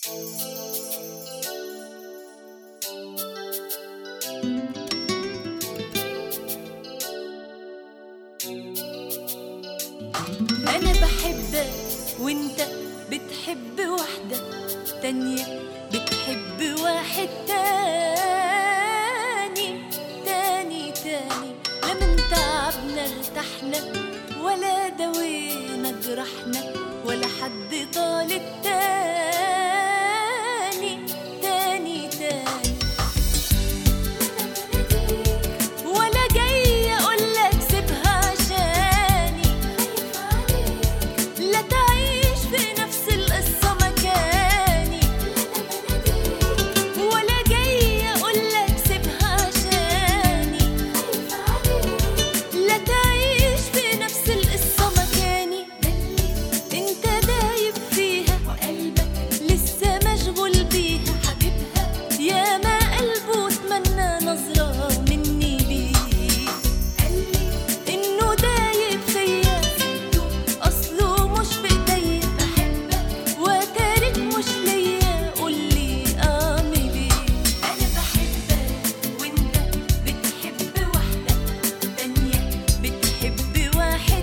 أنا بحبك وانت بتحب واحدة تانية بتحب واحد تاني تاني تاني. لا من تعبنا ارتحنا ولا دوينا جرحنا ولا حد طال التاني تاني تاني. ولا جاي اقولك سيبها عشاني لا تعيش في نفس القصة مكاني. ولا جاي اقولك سيبها عشاني لا تعيش في نفس القصة مكاني. انت دايب فيها وقلبك لسه مشغول بيها حبيبها يا ما قلبه اتمنى نظرة مني ليه. قالي انه دايب فيا اصله مش بايديا بحبك وتارك مش ليا قولي اعمل ايه. انا بحبك وانت بتحب واحدة تانية بتحب واحد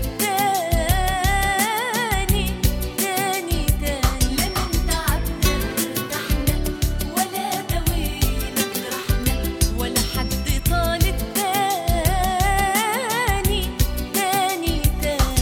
تاني تاني تاني. لا من تعبنا ارتحنا ولا دوينا جرحنا ولا حد طال التاني تاني تاني.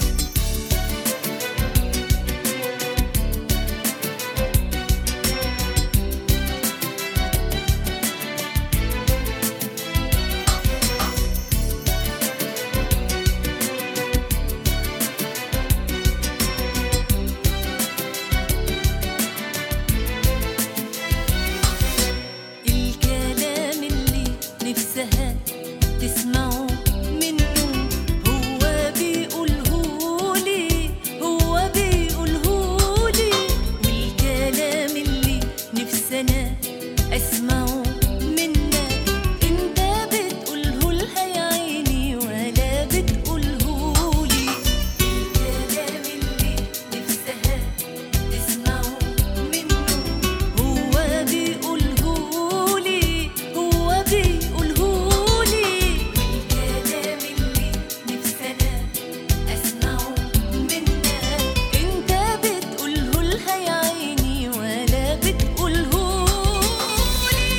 الكلام اللي نفسها تسمعه منه هو بيقولهولي هو بيقولهولي. والكلام اللي نفسنا اسمعه منك انت بتقوله لها يا عيني ولا بتقولهولي. الكلام اللي نفسها تسمعه منه هو بيقولهولي هو بيقولهولي. والكلام اللي نفسنا اسمعه منك انت بتقوله لها يا عيني ولا بتقولهولي.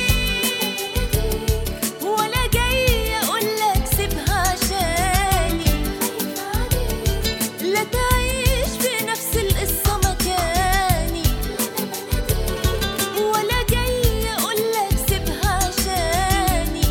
ولا جاي اقولك سيبها عشاني لا تعيش في نفس القصة مكاني. ولا جاي اقولك سيبها عشاني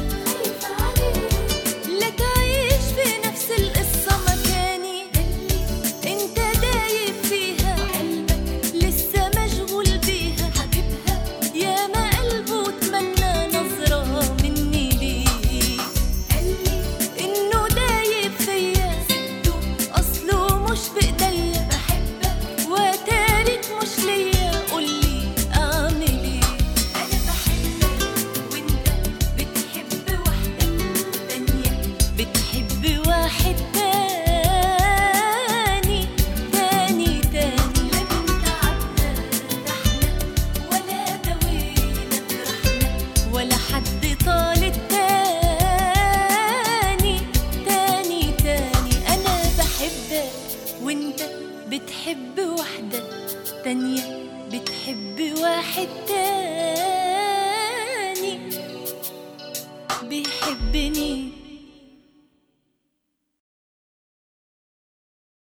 لا تعيش في نفس القصة مكاني. انت دايب فيها وقلبك لسه مشغول بيها حبيبها يا ما قلبه اتمنى نظرة مني ليه. قالي انه دايب فيا اصله مش بايديا بحبك وتارك مش ليا قولي اعمل ايه. انا بحبك وانت بتحب واحدة تانية بتحب واحد تاني تاني تاني. لا من تعبنا ارتحنا ولا دوينا جرحنا ولا حد طال التاني تاني تاني. انا بحبك وانت بتحب واحدة تانية بتحب واحد تاني بيحبني